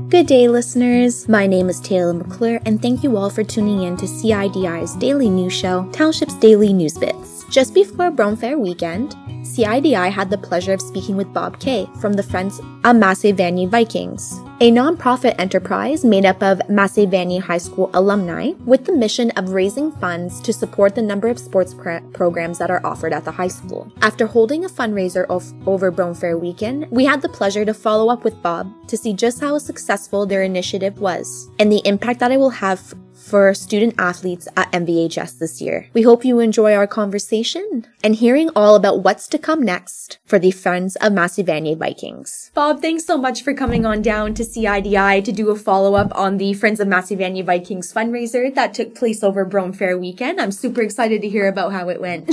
Good day, listeners. My name is Taylor McClure, and thank you all for tuning in to CIDI's daily news show, Township's Daily News Bits. Just before Brome Fair weekend, CIDI had the pleasure of speaking with Bob Kay from the Friends of Massey Vanier Vikings, a non-profit enterprise made up of Massey Vanier High School alumni with the mission of raising funds to support the number of sports programs that are offered at the high school. After holding a fundraiser over Brome Fair weekend, we had the pleasure to follow up with Bob to see just how successful their initiative was and the impact that it will have for student athletes at MVHS this year. We hope you enjoy our conversation and hearing all about what's to come next for the Friends of Massey Vanier Vikings. Bob, thanks so much for coming on down to CIDI to do a follow-up on the Friends of Massey Vanier Vikings fundraiser that took place over Brome Fair weekend. I'm super excited to hear about how it went.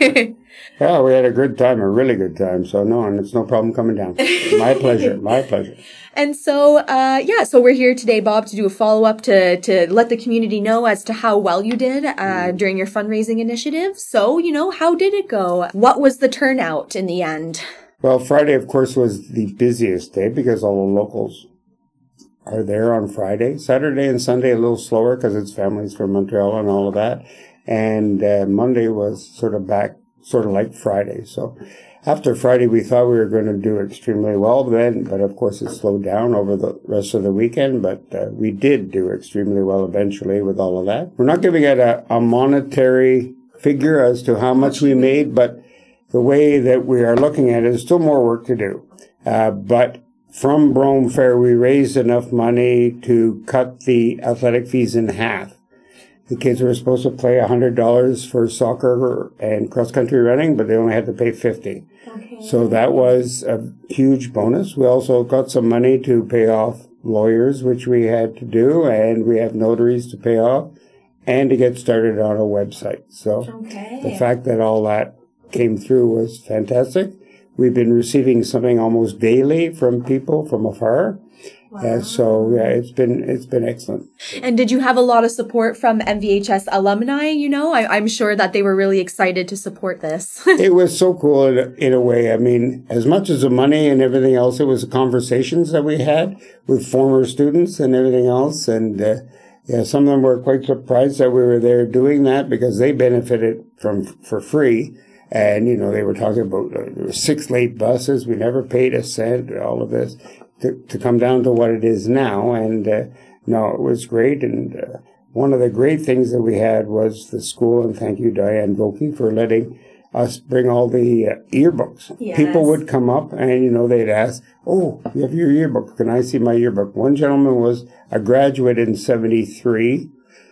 Yeah, we had a good time, a really good time. So no, and it's no problem coming down. My pleasure, my pleasure. And so, so we're here today, Bob, to do a follow-up to let the community know as to how well you did during your fundraising initiative. So, how did it go? What was the turnout in the end? Well, Friday, of course, was the busiest day because all the locals are there on Friday. Saturday and Sunday a little slower because it's families from Montreal and all of that. And Monday was sort of like Friday. So after Friday, we thought we were going to do extremely well then, but of course it slowed down over the rest of the weekend, but we did do extremely well eventually with all of that. We're not giving it a monetary figure as to how much we made, but the way that we are looking at it is still more work to do. But from Brome Fair, we raised enough money to cut the athletic fees in half. The kids were supposed to pay $100 for soccer and cross-country running, but they only had to pay $50. Okay. So that was a huge bonus. We also got some money to pay off lawyers, which we had to do, and we have notaries to pay off, and to get started on a website. So The fact that all that came through was fantastic. We've been receiving something almost daily from people from afar. Wow. It's been excellent. And did you have a lot of support from MVHS alumni? I'm sure that they were really excited to support this. It was so cool in a way. I mean, as much as the money and everything else, it was the conversations that we had with former students and everything else. And some of them were quite surprised that we were there doing that because they benefited for free. And, they were talking about there were 6 late buses. We never paid a cent, all of this. To come down to what it is now. And it was great. And one of the great things that we had was the school, and thank you, Diane Vokey, for letting us bring all the yearbooks. Yes. People would come up and, they'd ask, "Oh, you have your yearbook. Can I see my yearbook?" One gentleman was a graduate in 73,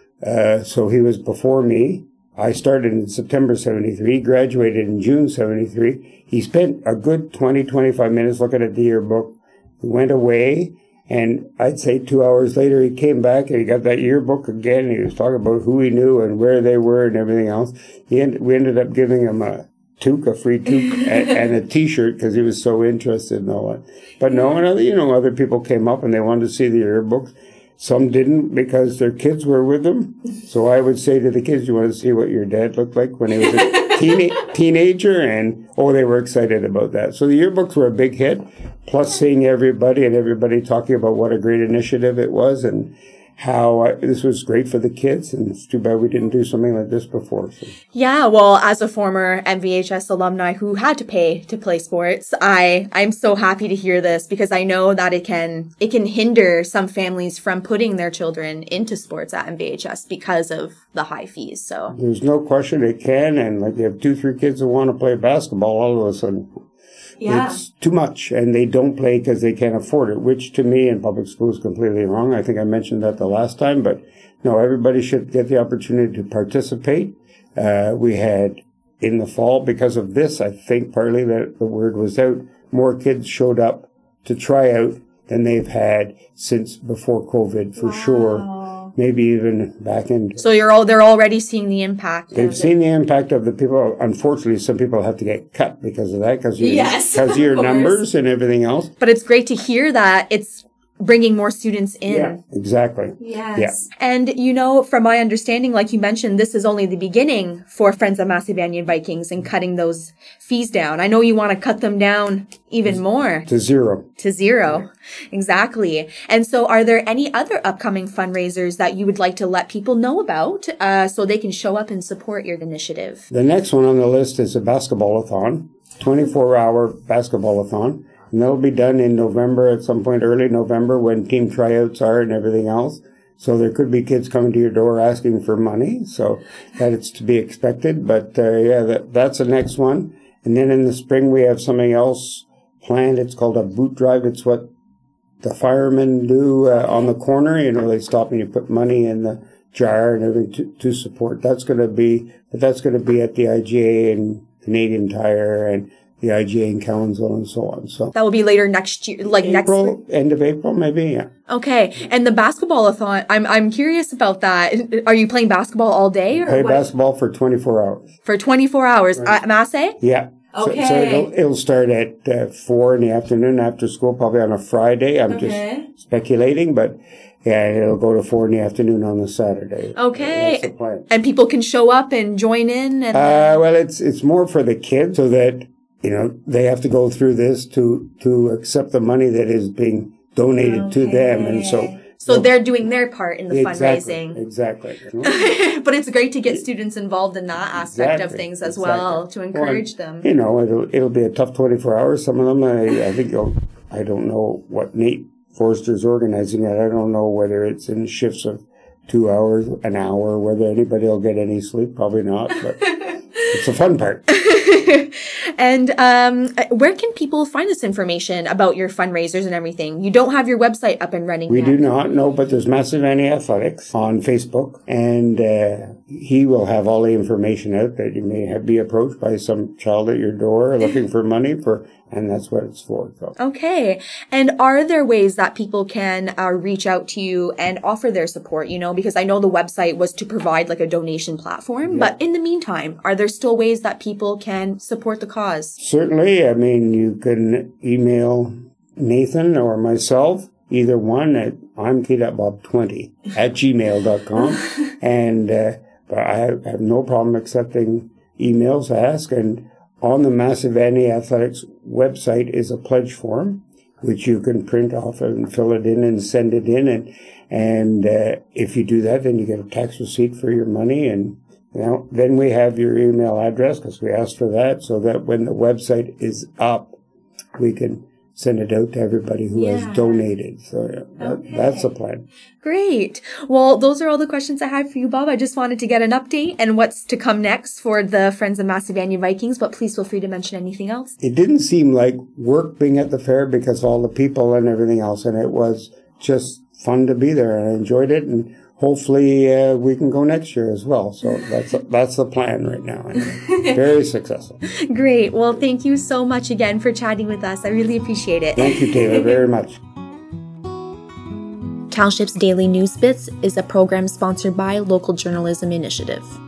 so he was before me. I started in September 73, graduated in June 73. He spent a good 20-25 minutes looking at the yearbook. He went away, and I'd say 2 hours later he came back and he got that yearbook again. And he was talking about who he knew and where they were and everything else. We ended up giving him a free toque, and a T-shirt because he was so interested in all that. But other people came up and they wanted to see the yearbooks. Some didn't because their kids were with them. So I would say to the kids, "You want to see what your dad looked like when he was a teenager?" And, they were excited about that. So the yearbooks were a big hit, plus seeing everybody and everybody talking about what a great initiative it was and how this was great for the kids. And it's too bad we didn't do something like this before. So. Yeah, well, as a former MVHS alumni who had to pay to play sports, I'm so happy to hear this because I know that it can hinder some families from putting their children into sports at MVHS because of the high fees. So there's no question it can. And like you have 2-3 kids that want to play basketball, all of a sudden. Yeah. It's too much, and they don't play because they can't afford it, which to me in public school is completely wrong. I think I mentioned that the last time, but no, everybody should get the opportunity to participate. We had in the fall, because of this, I think partly that the word was out, more kids showed up to try out than they've had since before COVID, for sure. Maybe even back in. So they're already seeing the impact. They've seen the impact of the people. Unfortunately, some people have to get cut because of that, because of your numbers and everything else. But it's great to hear that it's bringing more students in. Yeah, exactly. Yes. Yeah. And, you know, from my understanding, like you mentioned, this is only the beginning for Friends of Macedonia Vikings and cutting those fees down. I know you want to cut them down even more. To zero. To zero. Yeah. Exactly. And so are there any other upcoming fundraisers that you would like to let people know about so they can show up and support your initiative? The next one on the list is a basketball-a-thon, 24-hour basketball-a-thon. And that'll be done in November, at some point early November, when team tryouts are and everything else. So there could be kids coming to your door asking for money. So that it's to be expected. But that's the next one. And then in the spring, we have something else planned. It's called a boot drive. It's what the firemen do on the corner. You know, they stop and you put money in the jar and everything to support. That's going to be at the IGA and Canadian Tire and the IGA in Cowansville and so on. So that will be later next year, like end of April, maybe. Yeah. Okay. And the basketball-a-thon, I'm curious about that. Are you playing basketball all day? Or play basketball for 24 hours. For 24 hours at Masse? Yeah. Okay. So it'll start at 4 in the afternoon after school, probably on a Friday. I'm just speculating, but yeah, it'll go to 4 in the afternoon on the Saturday. Okay. That's the plan. And people can show up and join in? And well, it's more for the kids so that, you know, they have to go through this to accept the money that is being donated to them. And so they're doing their part in the fundraising. Exactly. But it's great to get students involved in that aspect of things as well, to encourage them. You know, it'll be a tough 24 hours. Some of them, I think, I don't know what Nate Forster's organizing it. I don't know whether it's in shifts of 2 hours, an hour, whether anybody will get any sleep. Probably not, but it's the fun part. And where can people find this information about your fundraisers and everything? You don't have your website up and running yet. We do not, no, but there's Macedonia Athletics on Facebook, and he will have all the information out that you may be approached by some child at your door looking for money for, and that's what it's for. So. Okay. And are there ways that people can reach out to you and offer their support, you know, because I know the website was to provide like a donation platform, but in the meantime, are there still ways that people can support the cause? Certainly. I mean, you can email Nathan or myself, either one at imk.bob20@gmail.com. And but I have no problem accepting emails to ask. And on the Macedonia Athletics website is a pledge form, which you can print off and fill it in and send it in. And if you do that, then you get a tax receipt for your money. And then we have your email address because we asked for that, so that when the website is up, we can send it out to everybody who has donated. So that's the plan. Great. Well, those are all the questions I had for you, Bob. I just wanted to get an update and what's to come next for the Friends of Macedonia Vikings, but please feel free to mention anything else. It didn't seem like work being at the fair because of all the people and everything else, and it was just fun to be there, and I enjoyed it, and hopefully we can go next year as well. So that's the plan right now. Very successful. Great. Well, thank you so much again for chatting with us. I really appreciate it. Thank you, Taylor, very much. Township's Daily News Bits is a program sponsored by Local Journalism Initiative.